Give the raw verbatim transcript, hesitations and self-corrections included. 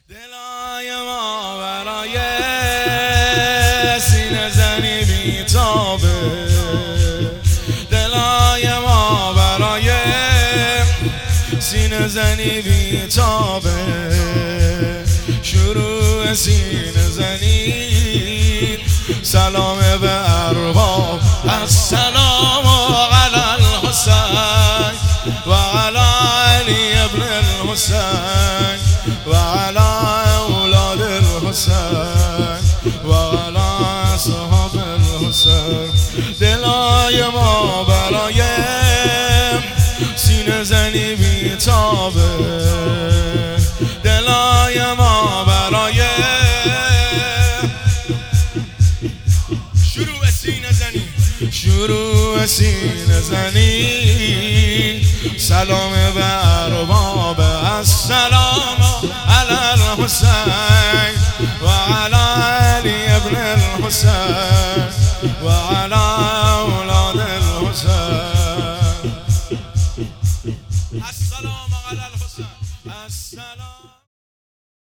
دلای ما برای سینه زنی بیتابه، دلای ما برای سینه زنی بیتابه، شروع سینه زنی سلام به ارباب، السلام علی الحسین و علی علی ابن الحسین و علی اولاد الحسین و علی اصحاب الحسین. دلای ما برای سینه زنی بیتابه، دلای ما برای شروع سینه زنی شروع سینه زنی سلام به ارباب، السلام علی الحسین و علی علی ابن الحسین و علی اولاد الحسین. السلام علی الحسین. السلام